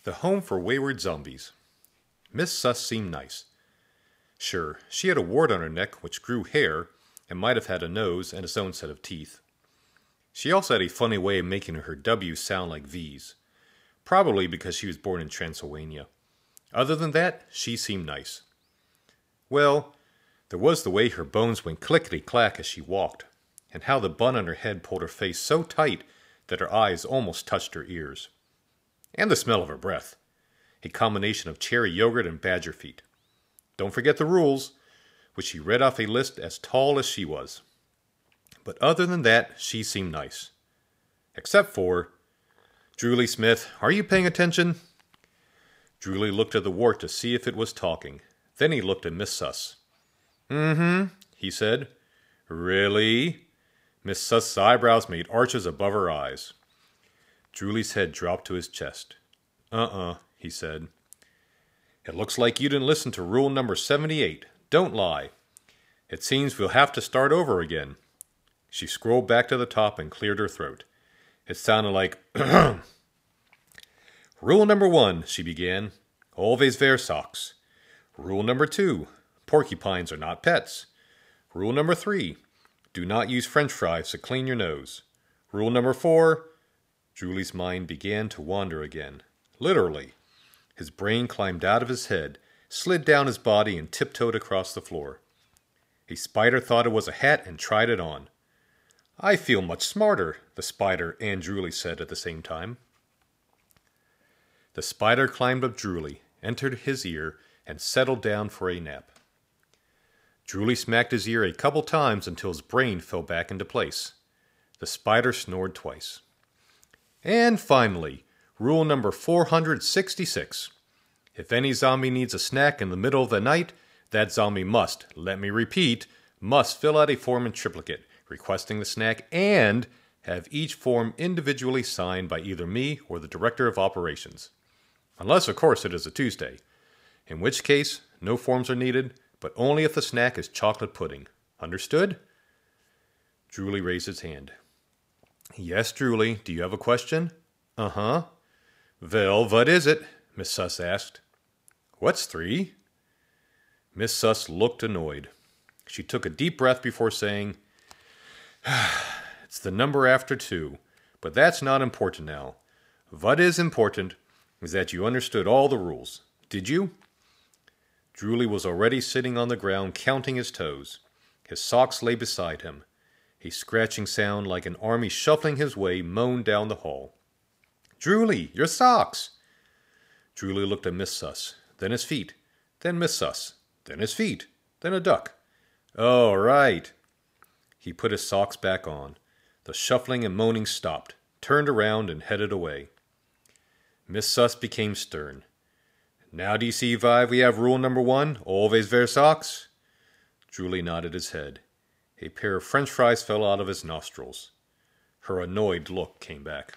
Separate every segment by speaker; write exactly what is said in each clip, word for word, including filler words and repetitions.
Speaker 1: The home for wayward zombies. Miss Suss seemed nice. Sure, she had a wart on her neck which grew hair and might have had a nose and its own set of teeth. She also had a funny way of making her W's sound like V's, probably because she was born in Transylvania. Other than that, she seemed nice. Well, there was the way her bones went clickety-clack as she walked, and how the bun on her head pulled her face so tight that her eyes almost touched her ears. And the smell of her breath, a combination of cherry yogurt and badger feet. Don't forget the rules, which she read off a list as tall as she was. But other than that, she seemed nice. Except for, Julie Smith, are you paying attention? Julie looked at the wart to see if it was talking. Then he looked at Miss Suss. Mm-hmm, he said. Really? Miss Suss's eyebrows made arches above her eyes. Julie's head dropped to his chest. Uh-uh, he said. It looks like you didn't listen to rule number seventy-eight. Don't lie. It seems we'll have to start over again. She scrolled back to the top and cleared her throat. It sounded like, Rule number one, she began. Always wear socks. Rule number two, porcupines are not pets. Rule number three, do not use French fries to clean your nose. Rule number four, Julie's mind began to wander again. Literally. His brain climbed out of his head, slid down his body, and tiptoed across the floor. A spider thought it was a hat and tried it on. I feel much smarter, the spider and Julie said at the same time. The spider climbed up Julie, entered his ear, and settled down for a nap. Julie smacked his ear a couple times until his brain fell back into place. The spider snored twice. And finally, rule number four hundred sixty-six. If any zombie needs a snack in the middle of the night, that zombie must, let me repeat, must fill out a form in triplicate, requesting the snack, and have each form individually signed by either me or the Director of Operations. Unless, of course, it is a Tuesday, in which case no forms are needed, but only if the snack is chocolate pudding. Understood? Julie raised his hand. Yes, Julie, do you have a question? Uh-huh. Well, what is it? Miss Suss asked. What's three? Miss Suss looked annoyed. She took a deep breath before saying, It's the number after two, but that's not important now. What is important is that you understood all the rules. Did you? Julie was already sitting on the ground counting his toes. His socks lay beside him. A scratching sound like an army shuffling his way moaned down the hall. Julie, your socks! Julie looked at Miss Suss, then his feet, then Miss Suss, then his feet, then a duck. Oh, right. He put his socks back on. The shuffling and moaning stopped, turned around, and headed away. Miss Suss became stern. Now do you see why we have rule number one, always wear socks? Julie nodded his head. A pair of French fries fell out of his nostrils. Her annoyed look came back.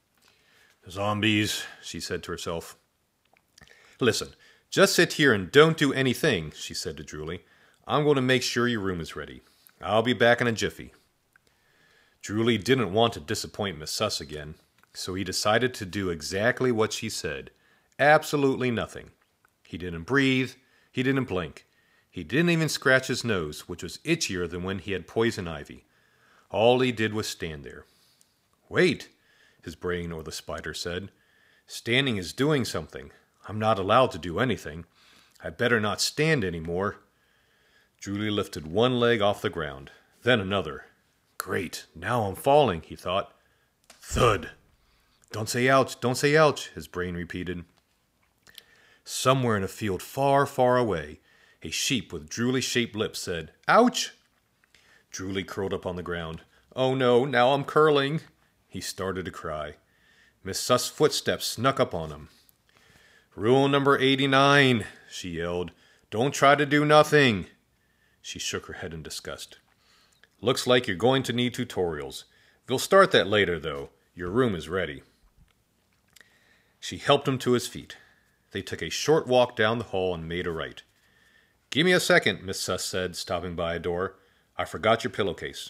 Speaker 1: Zombies, she said to herself. Listen, just sit here and don't do anything, she said to Julie. I'm going to make sure your room is ready. I'll be back in a jiffy. Julie didn't want to disappoint Miss Suss again, so he decided to do exactly what she said. Absolutely nothing. He didn't breathe. He didn't blink. He didn't even scratch his nose, which was itchier than when he had poison ivy. All he did was stand there. Wait, his brain or the spider said. Standing is doing something. I'm not allowed to do anything. I better not stand any more. Julie lifted one leg off the ground, then another. Great, now I'm falling, he thought. Thud. Don't say ouch, don't say ouch, his brain repeated. Somewhere in a field far, far away, a sheep with Julie-shaped lips said, Ouch! Julie curled up on the ground. Oh no, now I'm curling. He started to cry. Miss Suss's footsteps snuck up on him. Rule number eighty-nine, she yelled. Don't try to do nothing. She shook her head in disgust. Looks like you're going to need tutorials. We'll start that later, though. Your room is ready. She helped him to his feet. They took a short walk down the hall and made a right. Give me a second, Miss Suss said, stopping by a door. I forgot your pillowcase.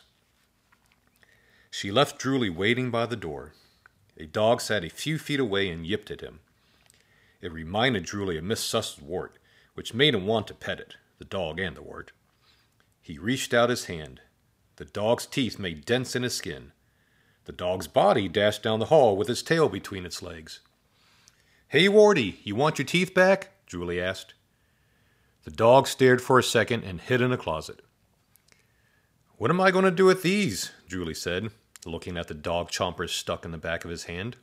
Speaker 1: She left Julie waiting by the door. A dog sat a few feet away and yipped at him. It reminded Drooly of Miss Suss's wart, which made him want to pet it, the dog and the wart. He reached out his hand. The dog's teeth made dents in his skin. The dog's body dashed down the hall with its tail between its legs. "Hey, Warty, you want your teeth back?" Drooly asked. The dog stared for a second and hid in a closet. "What am I going to do with these?" Drooly said, looking at the dog chompers stuck in the back of his hand.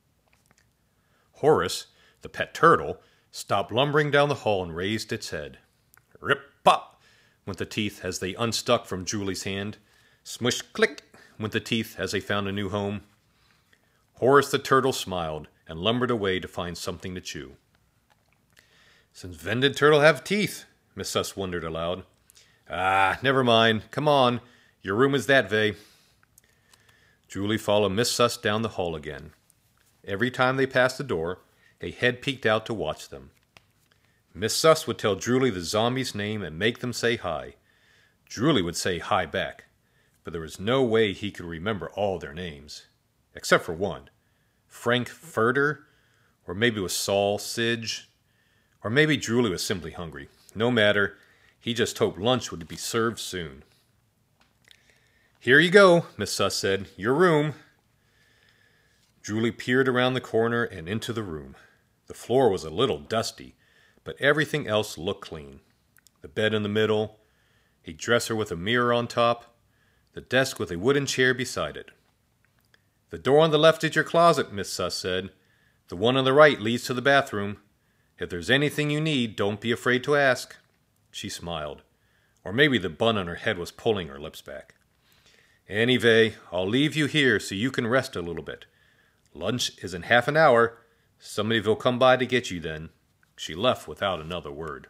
Speaker 1: Horace, the pet turtle, stopped lumbering down the hall and raised its head. Rip-pop went the teeth as they unstuck from Drooly's hand. Smush-click went the teeth as they found a new home. Horace the turtle smiled and lumbered away to find something to chew. "Since when did turtle have teeth?" Miss Suss wondered aloud. "Ah, never mind. Come on. Your room is that way." Drooly followed Miss Suss down the hall again. Every time they passed the door, a head peeked out to watch them. Miss Suss would tell Drooly the zombie's name and make them say hi. Drooly would say hi back, but there was no way he could remember all their names. Except for one. Frank Furter? Or maybe it was Saul Sidge? Or maybe Drooly was simply hungry. No matter, he just hoped lunch would be served soon. "Here you go," Miss Suss said. "Your room." Drooly peered around the corner and into the room. The floor was a little dusty, but everything else looked clean. The bed in the middle, a dresser with a mirror on top, the desk with a wooden chair beside it. "The door on the left is your closet," Miss Suss said. "The one on the right leads to the bathroom. If there's anything you need, don't be afraid to ask." She smiled. Or maybe the bun on her head was pulling her lips back. "Anyway, I'll leave you here so you can rest a little bit. Lunch is in half an hour. Somebody will come by to get you then." She left without another word.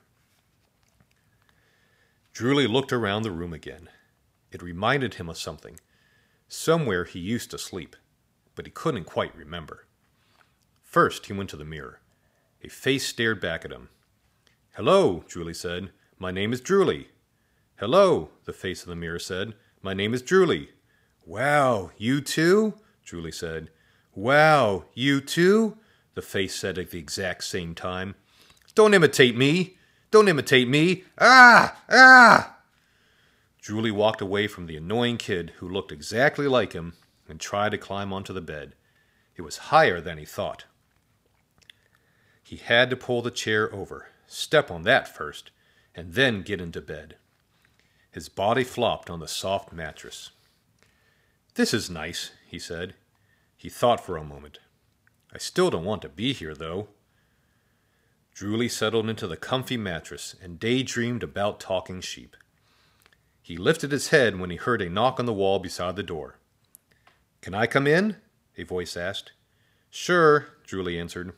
Speaker 1: Drooly looked around the room again. It reminded him of something. Somewhere he used to sleep, but he couldn't quite remember. First, he went to the mirror. A face stared back at him. "Hello," Drooly said. "My name is Drooly." "Hello," the face of the mirror said. "My name is Drooly." "Wow, you too?" Drooly said. "Wow, you too?" the face said at the exact same time. "Don't imitate me! Don't imitate me! Ah! Ah!" Drooly walked away from the annoying kid who looked exactly like him and tried to climb onto the bed. It was higher than he thought. He had to pull the chair over, step on that first, and then get into bed. His body flopped on the soft mattress. "This is nice," he said. He thought for a moment. "I still don't want to be here, though." Drooly settled into the comfy mattress and daydreamed about talking sheep. He lifted his head when he heard a knock on the wall beside the door. "Can I come in?" a voice asked. "Sure," Drooly answered.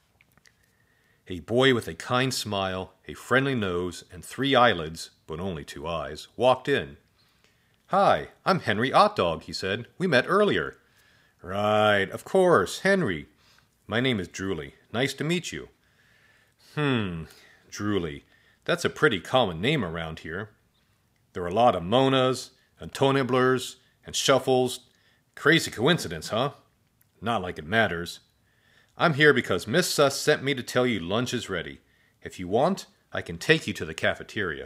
Speaker 1: A boy with a kind smile, a friendly nose, and three eyelids, but only two eyes, walked in. "Hi, I'm Henry Otdog," he said. "We met earlier." "Right, of course, Henry. My name is Drooly. Nice to meet you." Hmm, Drooly. That's a pretty common name around here. There are a lot of Monas, and Toniblers, and Shuffles. Crazy coincidence, huh? Not like it matters. I'm here because Miss Suss sent me to tell you lunch is ready. If you want, I can take you to the cafeteria.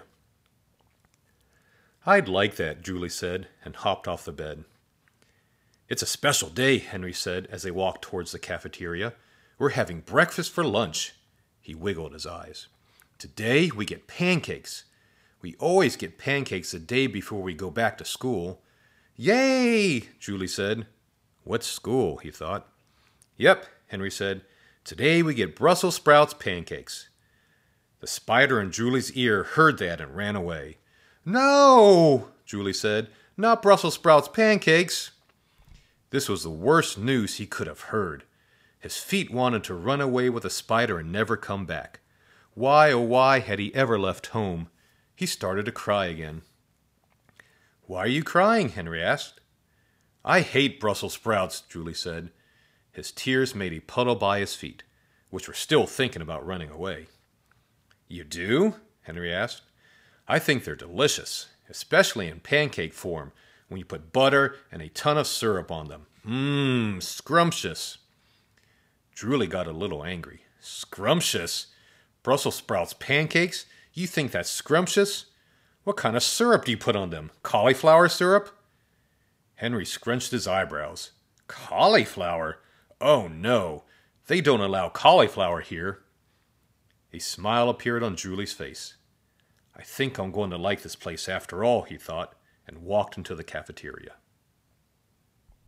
Speaker 1: "I'd like that," Drooly said, and hopped off the bed. "It's a special day," Henry said as they walked towards the cafeteria. "We're having breakfast for lunch." He wiggled his eyes. "Today we get pancakes. We always get pancakes the day before we go back to school." "Yay!" Drooly said. "What's school?" he thought. "Yep," Henry said. "Today we get Brussels sprouts pancakes." The spider in Drooly's ear heard that and ran away. "No!" Drooly said. "Not Brussels sprouts pancakes." This was the worst news he could have heard. His feet wanted to run away with the spider and never come back. Why, oh why, had he ever left home? He started to cry again. "Why are you crying?" Henry asked. "I hate Brussels sprouts," Drooly said. His tears made a puddle by his feet, which were still thinking about running away. "You do?" Henry asked. "I think they're delicious, especially in pancake form, when you put butter and a ton of syrup on them. Mmm, scrumptious." Drooly got a little angry. Scrumptious? Brussels sprouts pancakes? You think that's scrumptious? What kind of syrup do you put on them? Cauliflower syrup? Henry scrunched his eyebrows. Cauliflower? Oh no, they don't allow cauliflower here. A smile appeared on Drooly's face. I think I'm going to like this place after all, he thought, and walked into the cafeteria.